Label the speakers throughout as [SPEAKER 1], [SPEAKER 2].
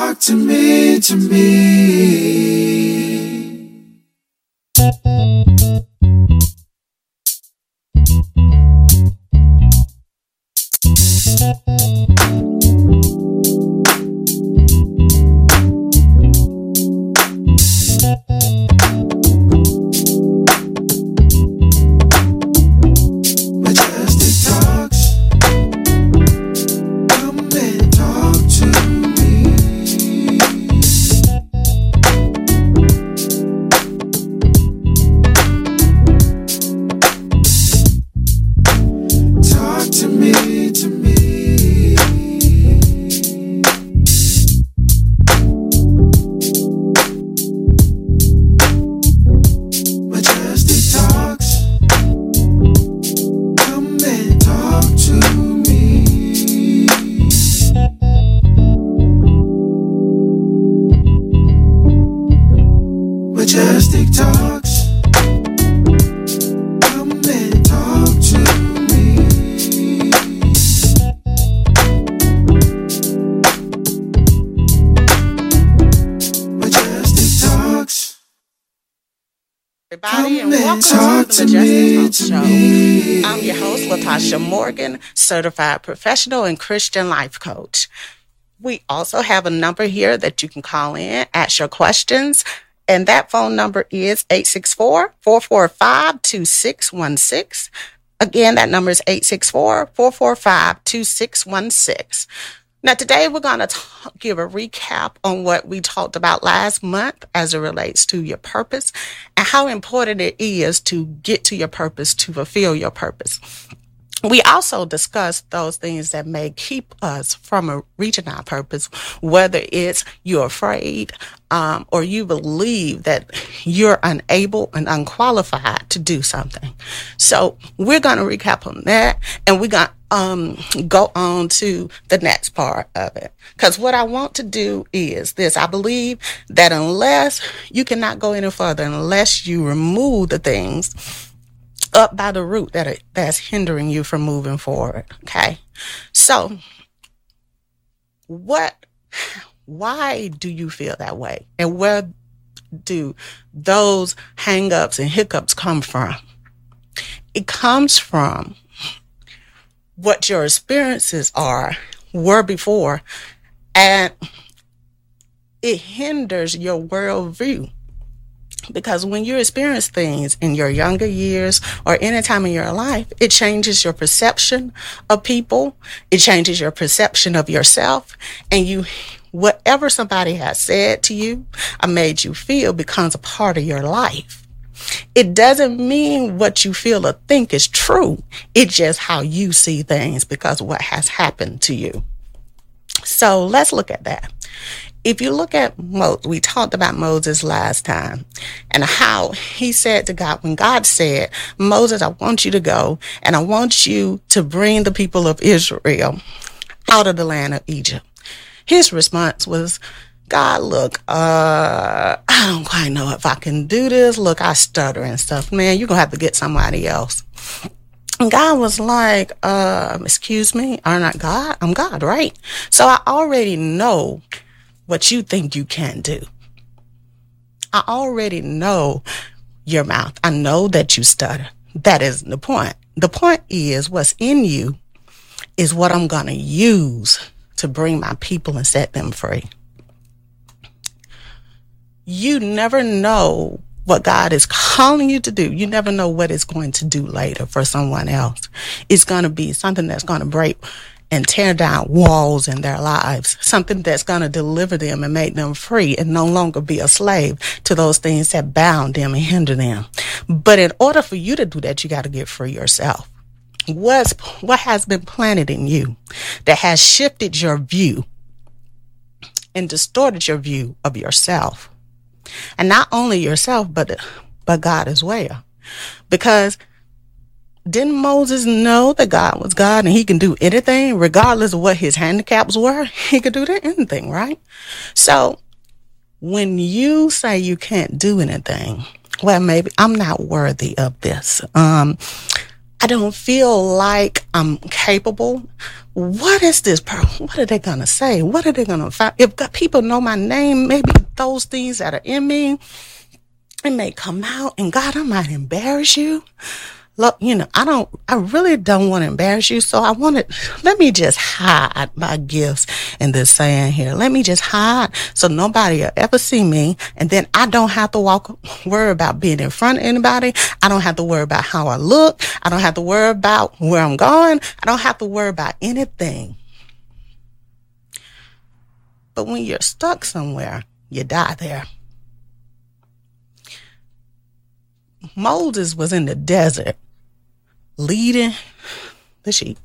[SPEAKER 1] Talk to me, to me. Majestic Talks. Come and talk to me. Majestic Talks.
[SPEAKER 2] Everybody, and welcome to the Majestic Talks Show. I'm your host, Latasha Morgan, certified professional and Christian life coach. We also have a number here that you can call in, ask your questions. And that phone number is 864-445-2616. Again, that number is 864-445-2616. Now, today we're going to give a recap on what we talked about last month as it relates to your purpose and how important it is to get to your purpose, to fulfill your purpose. We also discussed those things that may keep us from reaching our purpose, whether it's you're afraid or you believe that you're unable and unqualified to do something. So we're going to recap on that, and we're going to go on to the next part of it. Because what I want to do is this. I believe that unless you cannot go any further, unless you remove the things up by the root that's hindering you from moving forward. Okay. So why do you feel that way? And where do those hang-ups and hiccups come from? It comes from what your experiences were before, and it hinders your worldview. Because when you experience things in your younger years or any time in your life, it changes your perception of people. It changes your perception of yourself. And whatever somebody has said to you or made you feel becomes a part of your life. It doesn't mean what you feel or think is true. It's just how you see things because of what has happened to you. So let's look at that. If you look at Moses, we talked about Moses last time and how he said to God, when God said, Moses, I want you to go and I want you to bring the people of Israel out of the land of Egypt. His response was, God, look, I don't quite know if I can do this. Look, I stutter and stuff. Man, you're going to have to get somebody else. And God was like, excuse me, I'm not God. I'm God, right? So I already know what you think you can do. I already know your mouth. I know that you stutter. That isn't the point. The point is what's in you is what I'm going to use to bring my people and set them free. You never know what God is calling you to do. You never know what it's going to do later for someone else. It's going to be something that's going to break and tear down walls in their lives, something that's going to deliver them and make them free and no longer be a slave to those things that bound them and hinder them. But in order for you to do that, you got to get free yourself. What has been planted in you that has shifted your view and distorted your view of yourself? And not only yourself, but God as well. Because didn't Moses know that God was God and he can do anything regardless of what his handicaps were? He could do anything, right? So when you say you can't do anything, well, maybe I'm not worthy of this. I I don't feel like I'm capable. What is this? What are they going to say? What are they going to find? If people know my name, maybe those things that are in me, it may come out, and God, I might embarrass you. Look, I really don't want to embarrass you. So let me just hide my gifts in this saying here. Let me just hide so nobody will ever see me. And then I don't have to worry about being in front of anybody. I don't have to worry about how I look. I don't have to worry about where I'm going. I don't have to worry about anything. But when you're stuck somewhere, you die there. Moses was in the desert leading the sheep.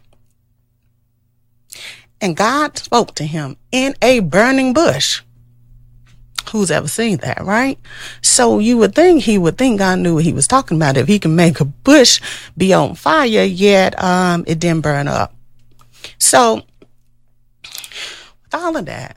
[SPEAKER 2] And God spoke to him in a burning bush. Who's ever seen that, right? So you would think God knew what he was talking about. If he can make a bush be on fire, yet it didn't burn up. So with all of that,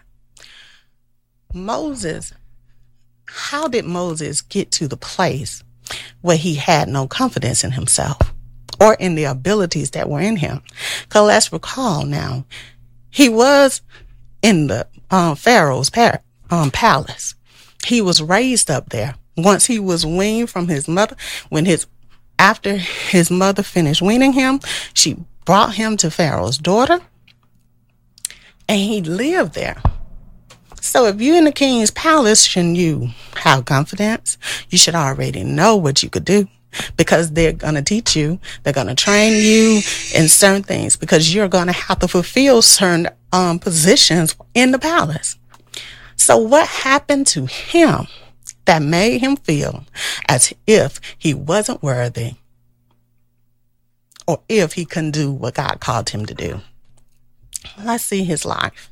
[SPEAKER 2] how did Moses get to the place where he had no confidence in himself or in the abilities that were in him? Because let's recall now, he was in the Pharaoh's palace. He was raised up there. Once he was weaned from his mother, after his mother finished weaning him, she brought him to Pharaoh's daughter, and he lived there. So if you're in the king's palace, shouldn't you have confidence? You should already know what you could do, because they're going to teach you. They're going to train you in certain things, because you're going to have to fulfill certain positions in the palace. So what happened to him that made him feel as if he wasn't worthy, or if he couldn't do what God called him to do? Let's see his life.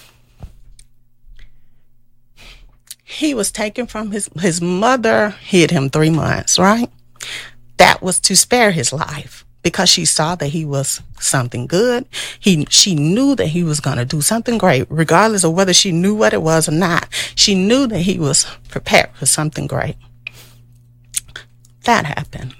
[SPEAKER 2] He was taken from his mother, hid him 3 months, right? That was to spare his life, because she saw that he was something good. She knew that he was going to do something great, regardless of whether she knew what it was or not. She knew that he was prepared for something great. That happened.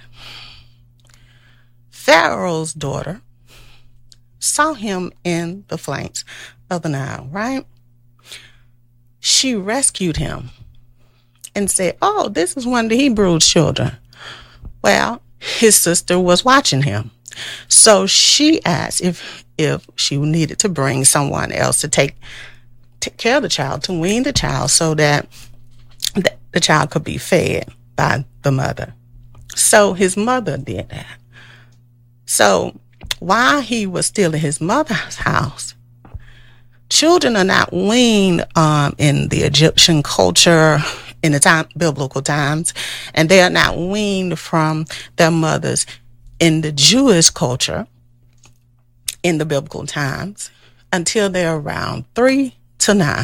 [SPEAKER 2] Pharaoh's daughter saw him in the flanks of the Nile, right? She rescued him and said, "Oh, this is one of the Hebrew children." Well, his sister was watching him. So she asked if she needed to bring someone else to take care of the child, to wean the child, so that the child could be fed by the mother. So his mother did that. So while he was still in his mother's house, children are not weaned in the Egyptian culture in the biblical times, and they are not weaned from their mothers in the Jewish culture in the biblical times until they're around 3 to 9.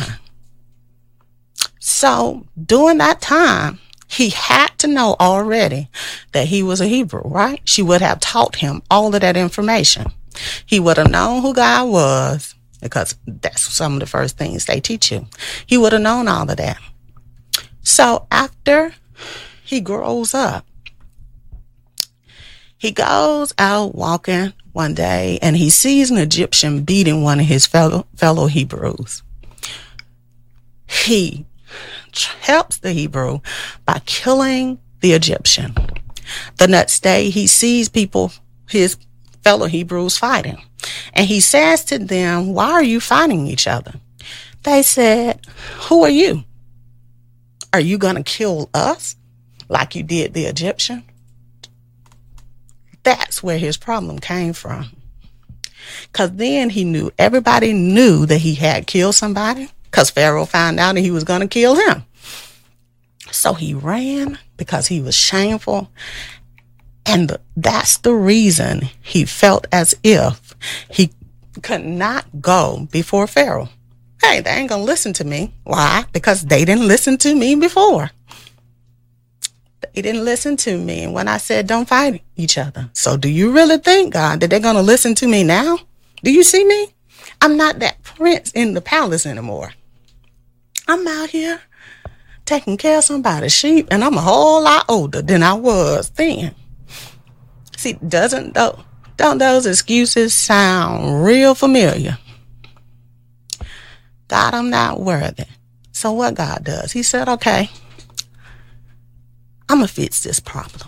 [SPEAKER 2] So during that time, he had to know already that he was a Hebrew, right? She would have taught him all of that information. He would have known who God was, because that's some of the first things they teach you. He would have known all of that. So after he grows up, he goes out walking one day, and he sees an Egyptian beating one of his fellow Hebrews. He helps the Hebrew by killing the Egyptian. The next day, he sees his fellow Hebrews fighting, and he says to them, "Why are you fighting each other?" They said, "Who are you? Are you going to kill us like you did the Egyptian?" That's where his problem came from. Because then everybody knew that he had killed somebody, because Pharaoh found out that he was going to kill him. So he ran because he was shameful. And that's the reason he felt as if he could not go before Pharaoh. Hey, they ain't going to listen to me. Why? Because they didn't listen to me before. They didn't listen to me when I said don't fight each other. So do you really think, God, that they're going to listen to me now? Do you see me? I'm not that prince in the palace anymore. I'm out here taking care of somebody's sheep, and I'm a whole lot older than I was then. See, don't those excuses sound real familiar? God, I'm not worthy. So what God does, he said, okay, I'm going to fix this problem.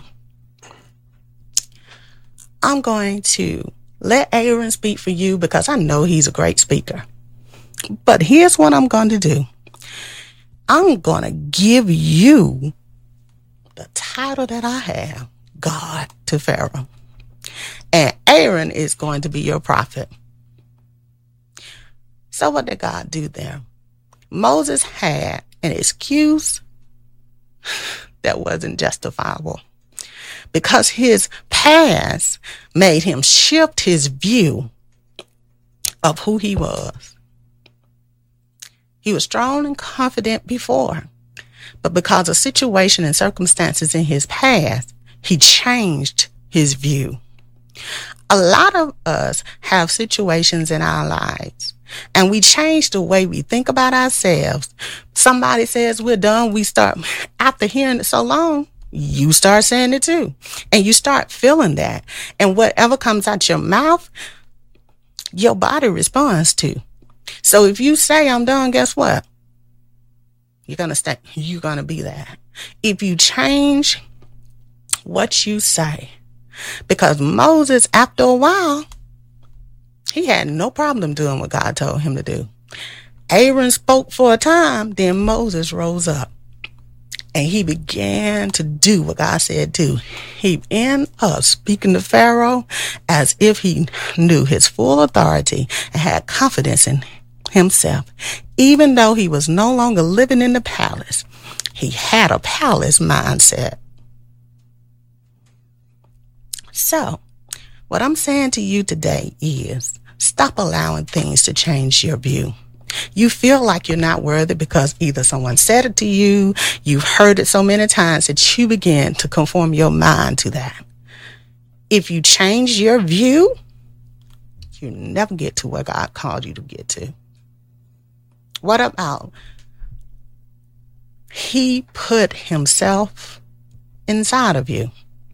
[SPEAKER 2] I'm going to let Aaron speak for you because I know he's a great speaker. But here's what I'm going to do. I'm going to give you the title that I have, God to Pharaoh. And Aaron is going to be your prophet. So what did God do there? Moses had an excuse that wasn't justifiable because his past made him shift his view of who he was. He was strong and confident before, but because of situation and circumstances in his past, he changed his view. A lot of us have situations in our lives and we change the way we think about ourselves. Somebody says we're done. We start, after hearing it so long, you start saying it too. And you start feeling that. And whatever comes out your mouth, your body responds to. So if you say I'm done, guess what? You're going to stay. You're going to be that. If you change what you say, because Moses, after a while, he had no problem doing what God told him to do. Aaron spoke for a time, then Moses rose up and he began to do what God said do. He ended up speaking to Pharaoh as if he knew his full authority and had confidence in himself. Even though he was no longer living in the palace, he had a palace mindset. So, what I'm saying to you today is stop allowing things to change your view. You feel like you're not worthy because either someone said it to you, you've heard it so many times that you begin to conform your mind to that. If you change your view, you never get to where God called you to get to. What about he put himself inside of you?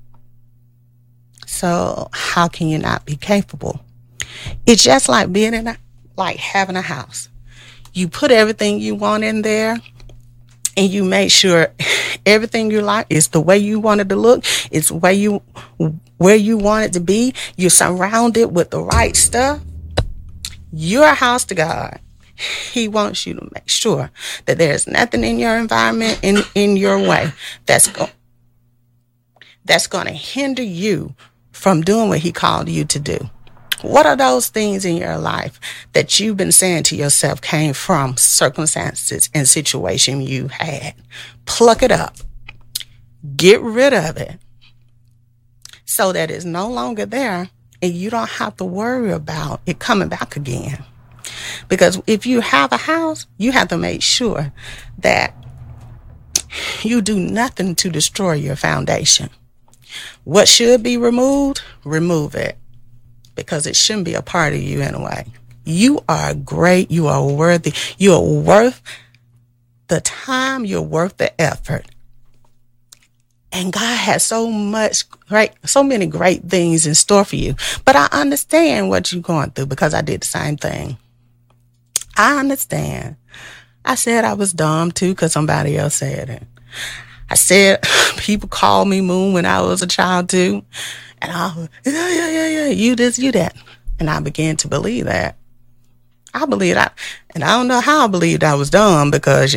[SPEAKER 2] So how can you not be capable? It's just like being like having a house. You put everything you want in there and you make sure everything you like is the way you want it to look. It's where you want it to be. You're surrounded with the right stuff. You're a house to God. He wants you to make sure that there's nothing in your environment, in your way, that's going to hinder you from doing what he called you to do. What are those things in your life that you've been saying to yourself came from circumstances and situation you had? Pluck it up. Get rid of it so that it's no longer there and you don't have to worry about it coming back again. Because if you have a house, you have to make sure that you do nothing to destroy your foundation. What should be removed, remove it. Because it shouldn't be a part of you anyway. You are great. You are worthy. You are worth the time. You're worth the effort. And God has so many great things in store for you. But I understand what you're going through because I did the same thing. I understand. I said I was dumb too because somebody else said it. I said people called me Moon when I was a child too. And I was, yeah, you this, you that. And I began to believe that. I believed and I don't know how I believed I was dumb because,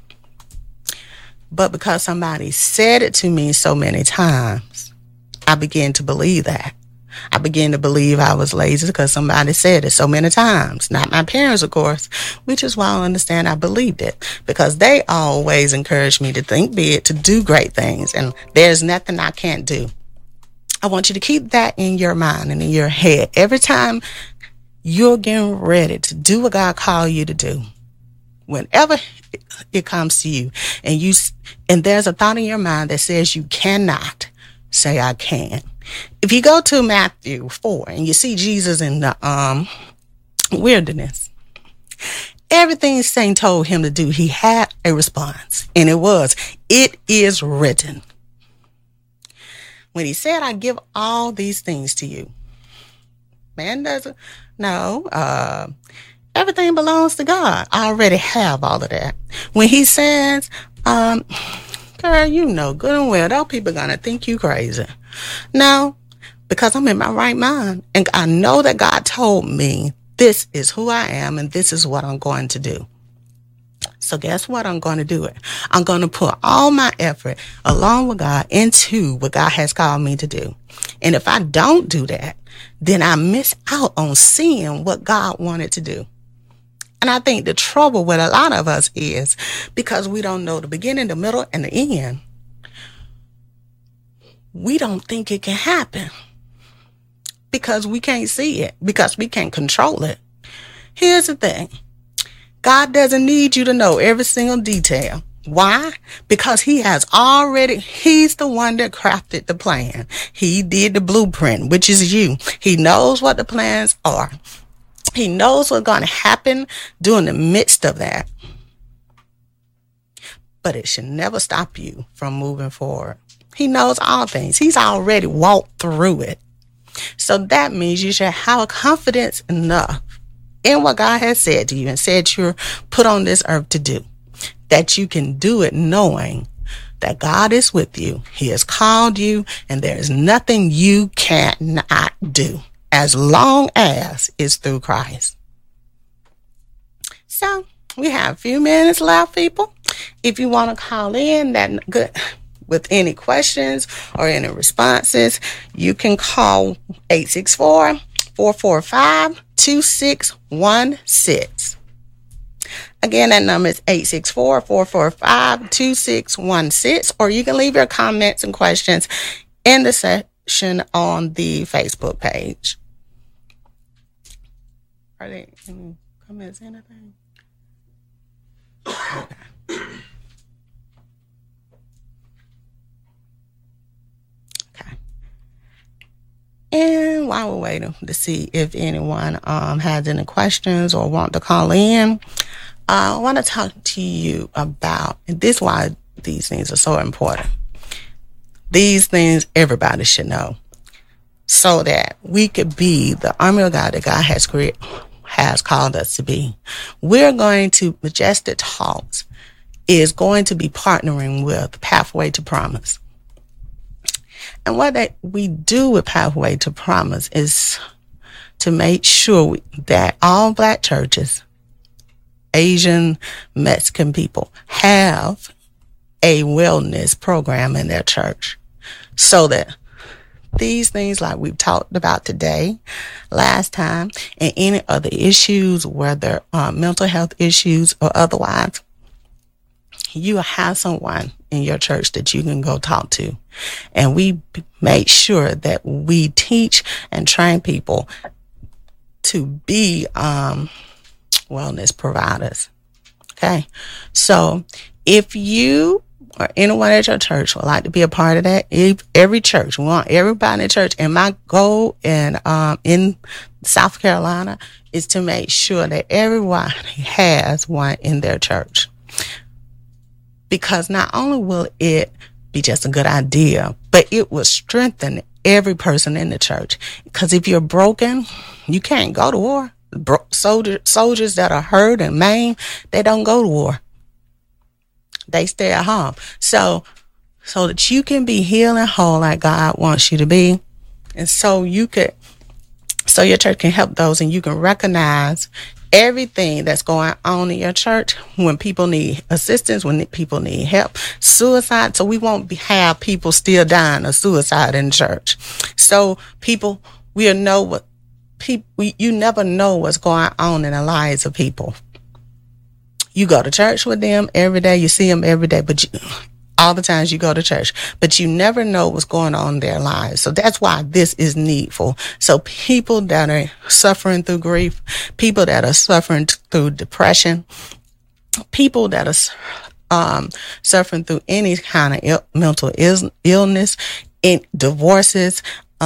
[SPEAKER 2] but because somebody said it to me so many times, I began to believe that. I began to believe I was lazy because somebody said it so many times. Not my parents, of course, which is why I understand I believed it. Because they always encouraged me to think big, to do great things. And there's nothing I can't do. I want you to keep that in your mind and in your head. Every time you're getting ready to do what God called you to do, whenever it comes to you, and there's a thought in your mind that says you cannot, say I can. If you go to Matthew 4 and you see Jesus in the wilderness, everything Satan told him to do, he had a response. And it was, it is written. When he said, I give all these things to you. Man doesn't. No. Everything belongs to God. I already have all of that. When he says, girl, you know good and well, those people going to think you crazy. No, because I'm in my right mind. And I know that God told me this is who I am and this is what I'm going to do. So guess what? I'm going to do it. I'm going to put all my effort along with God into what God has called me to do. And if I don't do that, then I miss out on seeing what God wanted to do. And I think the trouble with a lot of us is because we don't know the beginning, the middle, and the end. We don't think it can happen because we can't see it, because we can't control it. Here's the thing. God doesn't need you to know every single detail. Why? Because he's the one that crafted the plan. He did the blueprint, which is you. He knows what the plans are. He knows what's going to happen during the midst of that. But it should never stop you from moving forward. He knows all things. He's already walked through it. So that means you should have confidence enough in what God has said to you and said you're put on this earth to do, that you can do it knowing that God is with you. He has called you and there is nothing you cannot do as long as it's through Christ. So we have a few minutes left, people. If you want to call in that good with any questions or any responses, you can call 864-445-2616. Again, that number is 864-445-2616, or you can leave your comments and questions in the section on the Facebook page. Are there any comments, anything? Okay. And while we're waiting to see if anyone has any questions or want to call in, I want to talk to you about, and this is why these things are so important. These things everybody should know so that we could be the army of God that God has called us to be. We're going to, Majestic Talks is going to be partnering with Pathway to Promise. And what we do with Pathway to Promise is to make sure that all Black churches, Asian, Mexican people have a wellness program in their church so that these things like we've talked about today, last time, and any other issues, whether mental health issues or otherwise, you have someone in your church that you can go talk to. And we make sure that we teach and train people to be wellness providers. Okay. So if you or anyone at your church would like to be a part of that, every church, we want everybody in church. And my goal in South Carolina is to make sure that everyone has one in their church. Because not only will it be just a good idea, but it will strengthen every person in the church. Because if you're broken, you can't go to war. Soldiers that are hurt and maimed, they don't go to war. They stay at home. So that you can be healed and whole like God wants you to be. And so your church can help those and you can recognize everything that's going on in your church when people need assistance, when people need help, suicide. So we won't have people still dying of suicide in church. So you never know what's going on in the lives of people. You go to church with them every day, you see them every day, but all the times you go to church, but you never know what's going on in their lives. So that's why this is needful. So people that are suffering through grief, people that are suffering through depression, people that are suffering through any kind of mental illness, in divorces,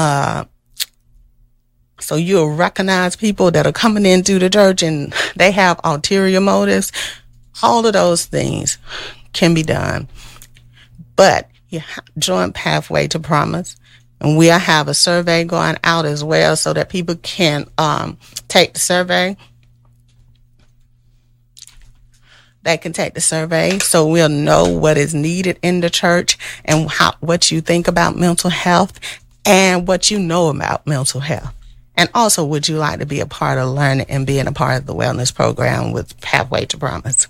[SPEAKER 2] so you'll recognize people that are coming into the church and they have ulterior motives. All of those things can be done. But join Pathway to Promise. And we'll have a survey going out as well so that people can take the survey. They can take the survey so we'll know what is needed in the church and what you think about mental health and what you know about mental health. And also, would you like to be a part of learning and being a part of the wellness program with Pathway to Promise?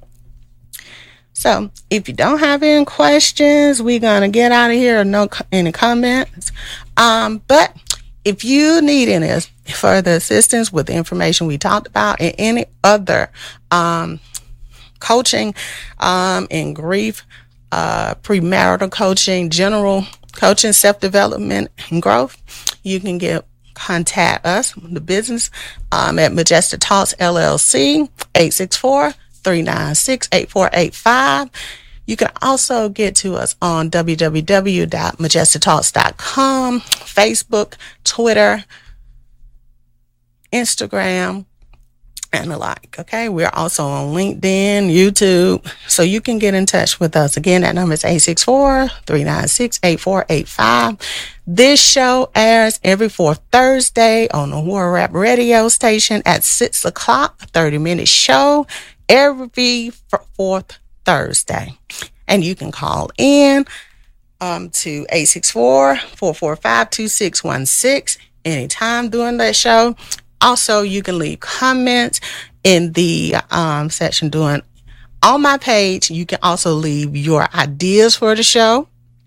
[SPEAKER 2] So if you don't have any questions, we're going to get out of here or no any comments. But if you need any further assistance with the information we talked about and any other coaching in grief, premarital coaching, general coaching, self-development, and growth, you can contact us, the business, at Majestic Talks LLC, 864-396-8485. You can also get to us on www.majestictalks.com, Facebook, Twitter, Instagram, and the like. Okay, we're also on LinkedIn, YouTube, so you can get in touch with us. Again, that number is 864-396-8485. This show airs every fourth Thursday on the War Rap radio station at 6 o'clock, a 30-minute show every fourth Thursday. And you can call in to 864-445-2616 anytime during that show. Also, you can leave comments in the section on my page. You can also leave your ideas for the show.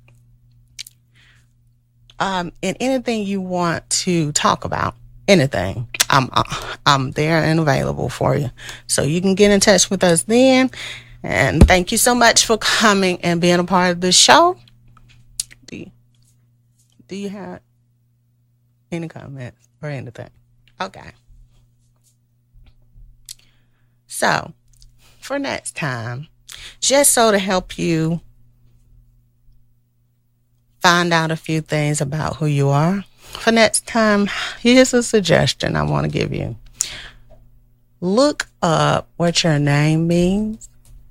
[SPEAKER 2] And anything you want to talk about, anything, I'm there and available for you. So you can get in touch with us then. And thank you so much for coming and being a part of the show. Do you have any comments or anything? Okay. So, for next time, just so to help you find out a few things about who you are, for next time, here's a suggestion I want to give you. Look up what your name means.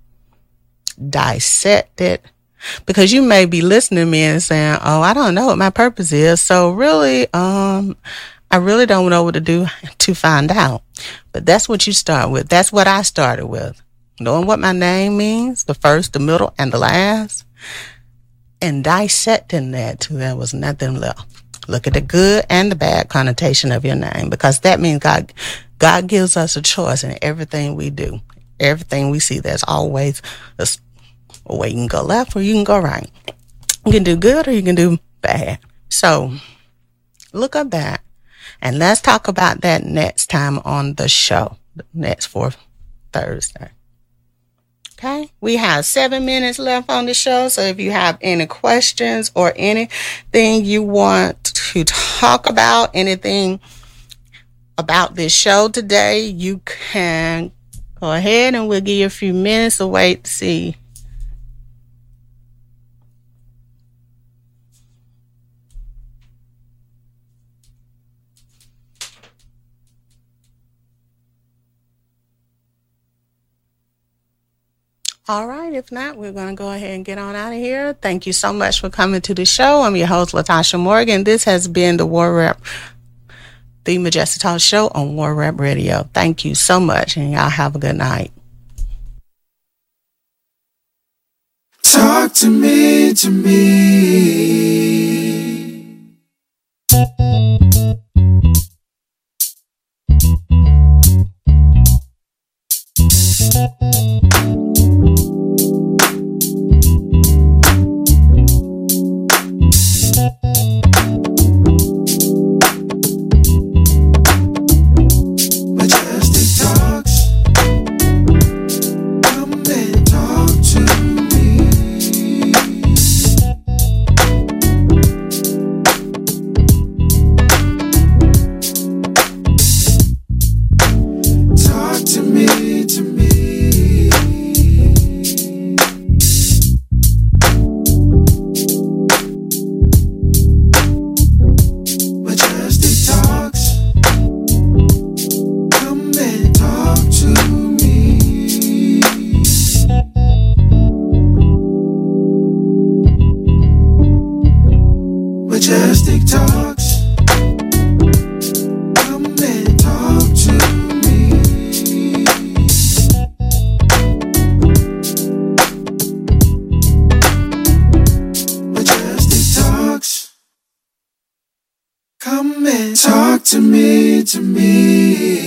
[SPEAKER 2] Dissect it. Because you may be listening to me and saying, oh, I don't know what my purpose is. So really, I really don't know what to do to find out. But that's what you start with. That's what I started with. Knowing what my name means, the first, the middle, and the last. And dissecting that till there was nothing left. Look at the good and the bad connotation of your name. Because that means God gives us a choice in everything we do. Everything we see, there's always a way you can go left or you can go right. You can do good or you can do bad. So look up that. And let's talk about that next time on the show, next fourth Thursday. Okay? We have 7 minutes left on the show. So if you have any questions or anything you want to talk about, anything about this show today, you can go ahead and we'll give you a few minutes to wait to see. All right. If not, we're going to go ahead and get on out of here. Thank you so much for coming to the show. I'm your host, Latasha Morgan. This has been the War Rap, the Majestic Talk Show on War Rap Radio. Thank you so much, and y'all have a good night.
[SPEAKER 1] Talk to me, to me. Majestic Talks. Come and talk to me. Majestic Talks. Come and talk to me, to me.